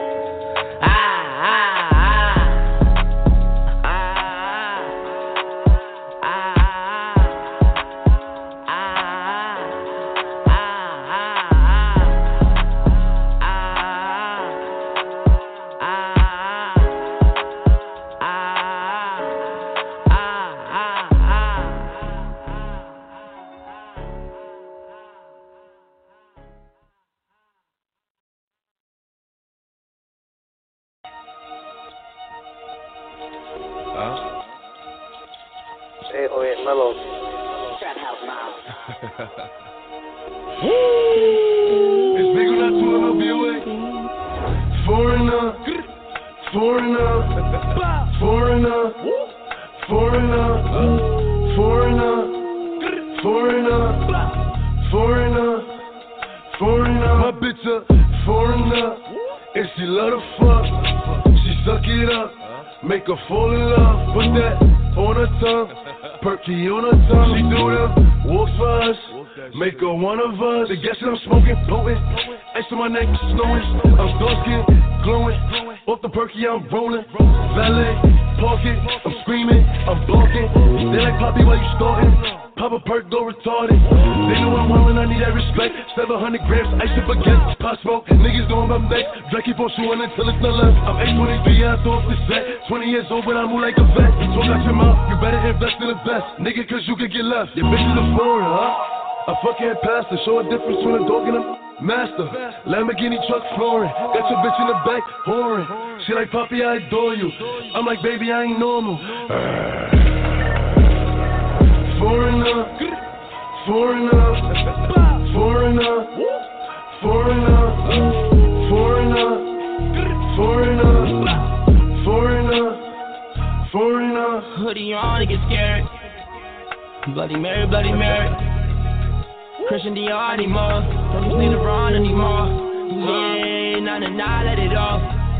Mellow. Trap House Miles. It's big enough to no BOA. Foreigner, foreigner, foreigner, foreigner, foreigner, foreigner, foreigner, foreigner. My bitch a foreigner, and she love to fuck. She suck it up, make her fall in love. Put that on her tongue. Perky on her tongue, she do them walks for us. Make her one of us. The gas that I'm smoking, potent. Ice on my neck, snowing. I'm dark skin, glowing. Off the perky, I'm rolling. Valet, parking. I'm screaming, I'm blocking. They like Poppy while you starting. Pop a perk, go retarded. They know I'm wildin', I need that respect. 700 grams, ice and baguette. Pot smoke, niggas going by neck. Drake keep on shooting until it's not left. I'm 823, I throw off the set. 20 years old, but I move like a vet. Talk out your mouth, you better invest in the best. Nigga, cause you could get left. Your bitch is a foreign, huh? A fucking pastor, show a difference between a dog and a master. Lamborghini truck flooring, got your bitch in the back, whoring. She like, Poppy, I adore you. I'm like, baby, I ain't normal. Foreigner, foreigner, foreigner, foreigner, foreigner, foreigner, foreigner, foreigner. Hoodie on to get scared. Bloody Mary, Bloody Mary. Christian Dior anymore. Don't you see LeBron anymore. Yeah, nah, let it off.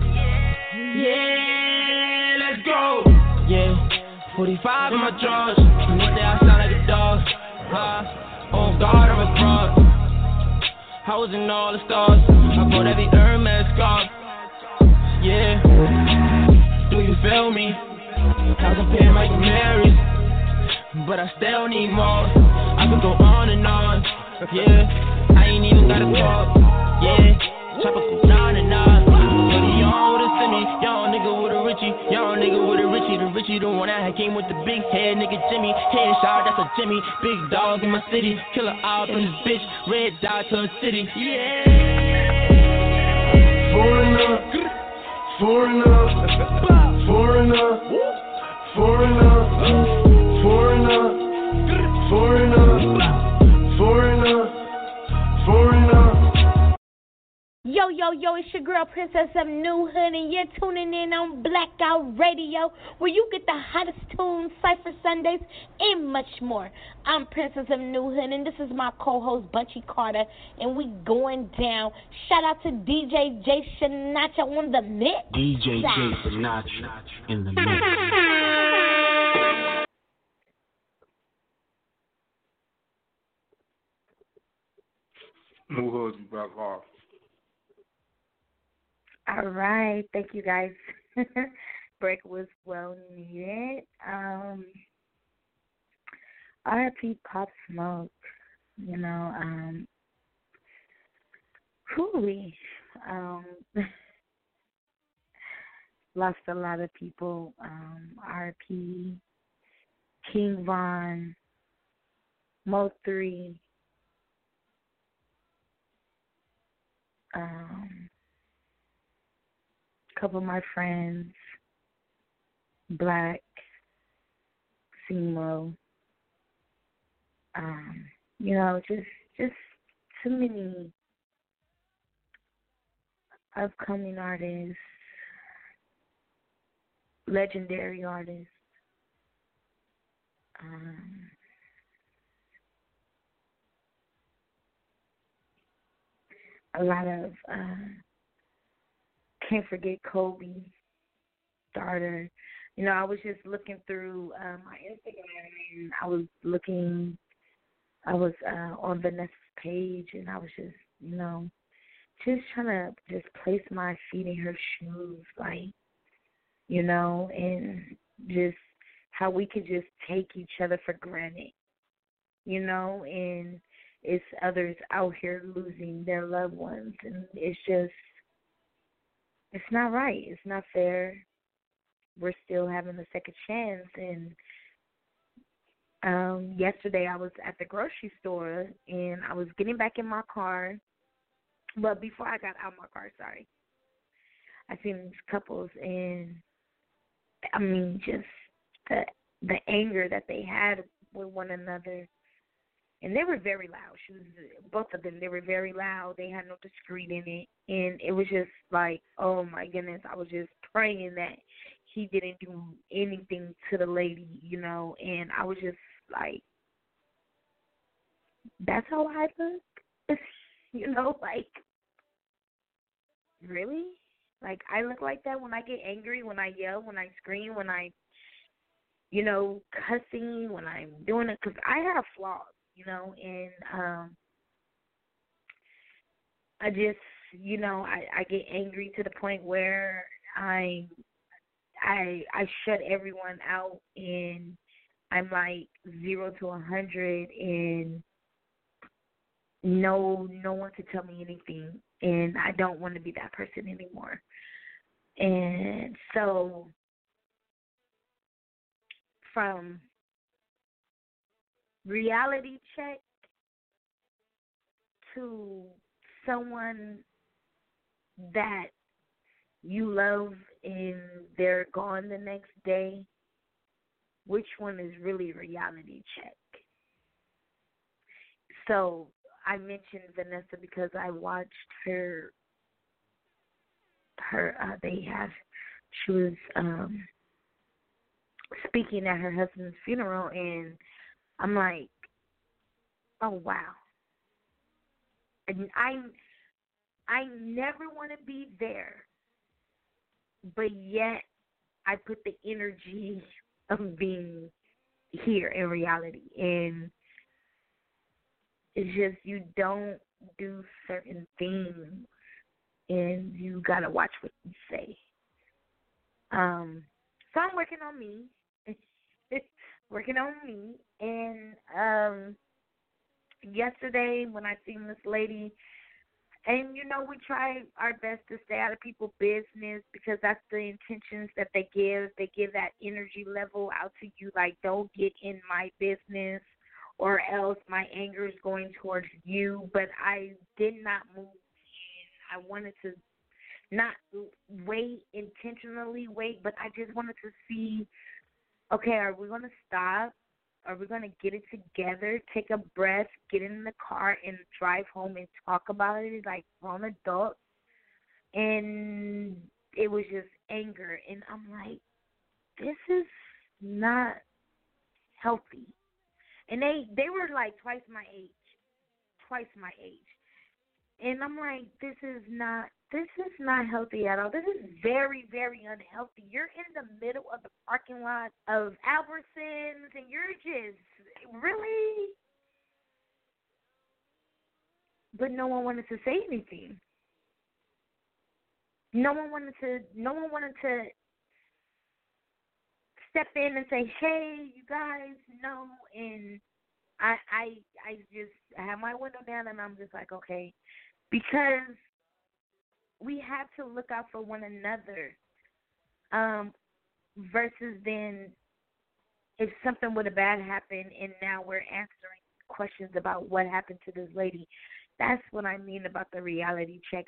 Yeah, let's go. Yeah. 45 in my drawers, and they say I sound like a dog. Oh God, I'm a fraud. I was in all the stars. I bought every Hermes scarf. Yeah. Do you feel me? I was paying like Mary's, but I still need more. I could go on and on. Yeah. I ain't even gotta talk. Yeah. Chopper go down and on. Young with a semi, young nigga with a Richie, young nigga with a Richie. The Richie, the one that came with the big head, nigga Jimmy. Headshot, that's a Jimmy. Big dog in my city, killer out in this bitch. Red dot to a city. Yeah. Foreigner, foreigner, foreigner, foreigner, foreigner, foreigner, foreigner, foreigner. Yo, it's your girl, Princess of New Hood, and you're tuning in on Blackout Radio, where you get the hottest tunes, Cypher Sundays, and much more. I'm Princess of New Hood, and this is my co-host, Bunchy Carter, and we going down. Shout out to DJ J. Sinatra on the mix. DJ J. Sinatra in the mix. New Hood, you back off. All right, thank you guys. Break was well needed. RIP Pop Smoke, you know, lost a lot of people. RIP King Von, Mo 3, couple of my friends, Black, Simo, you know, just too many upcoming artists, legendary artists. A lot of can't forget Kobe, daughter. You know, I was just looking through my Instagram, and I was on Vanessa's page, and I was just, you know, just trying to just place my feet in her shoes, like, you know, and just how we could just take each other for granted, you know, and it's others out here losing their loved ones, and it's just, it's not right. It's not fair. We're still having a second chance. And yesterday I was at the grocery store, and I was getting back in my car. But before I got out of my car, I seen these couples, and I mean, just the anger that they had with one another. And they were very loud. Both of them, they were very loud. They had no discreet in it. And it was just like, oh, my goodness. I was just praying that he didn't do anything to the lady, you know. And I was just like, that's how I look? You know, like, really? Like, I look like that when I get angry, when I yell, when I scream, when I, you know, cussing, when I'm doing it. Because I have flaws. and I just, I get angry to the point where I shut everyone out, and I'm like 0 to 100, and no one can tell me anything, and I don't want to be that person anymore. And so from reality check to someone that you love and they're gone the next day, which one is really reality check? So I mentioned Vanessa because I watched she was speaking at her husband's funeral, and I'm like, oh wow. And I never want to be there, but yet I put the energy of being here in reality. And it's just, you don't do certain things, and you got to watch what you say. So I'm working on me. And yesterday when I seen this lady, and we try our best to stay out of people's business because that's the intentions that they give. They give that energy level out to you, like, don't get in my business or else my anger is going towards you. But I did not move in. I wanted to not intentionally wait, but I just wanted to see, okay, are we going to stop? Are we going to get it together, take a breath, get in the car, and drive home and talk about it like grown adults? And it was just anger. And I'm like, this is not healthy. And they were like twice my age. And I'm like, this is not healthy at all. This is very, very unhealthy. You're in the middle of the parking lot of Albertsons, and you're just, really? But no one wanted to say anything. No one wanted to step in and say, hey, you guys, no. And I have my window down, and I'm just like, okay, because we have to look out for one another, versus then if something would have bad happened and now we're answering questions about what happened to this lady. That's what I mean about the reality check.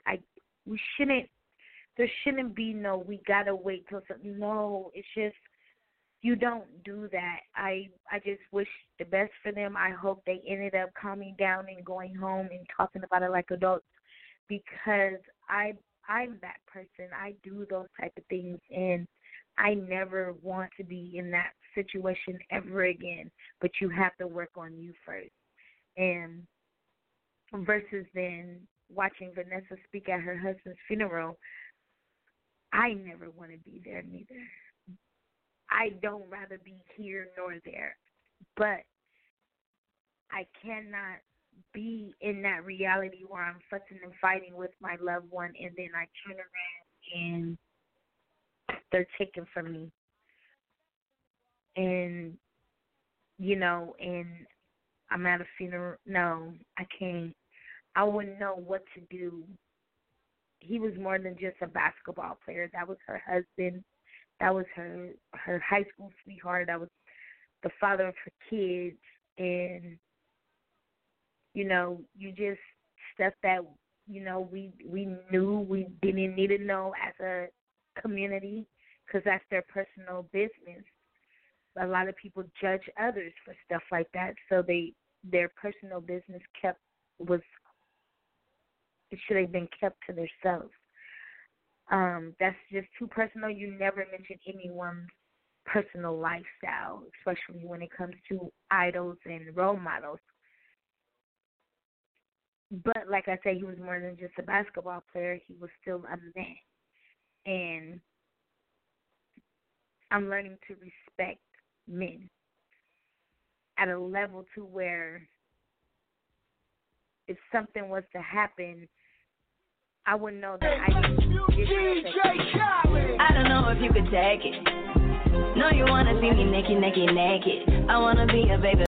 There shouldn't be no, we gotta wait till something. No, it's just, you don't do that. I just wish the best for them. I hope they ended up calming down and going home and talking about it like adults, because I'm that person. I do those type of things, and I never want to be in that situation ever again. But you have to work on you first. And versus then watching Vanessa speak at her husband's funeral, I never want to be there neither. I don't rather be here nor there. But I cannot be in that reality where I'm fussing and fighting with my loved one, and then I turn around and they're taken from me. And, and I'm at a funeral. No, I can't. I wouldn't know what to do. He was more than just a basketball player. That was her husband. That was her high school sweetheart. That was the father of her kids. And, you just stuff that, we knew we didn't need to know as a community, because that's their personal business. A lot of people judge others for stuff like that, so their personal business it should have been kept to themselves. That's just too personal. You never mention anyone's personal lifestyle, especially when it comes to idols and role models. But like I said, he was more than just a basketball player. He was still a man. And I'm learning to respect men at a level to where if something was to happen, I wouldn't know that I need to get I don't know if you could take it. No, you wanna see me naked, naked, naked. I wanna be a baby.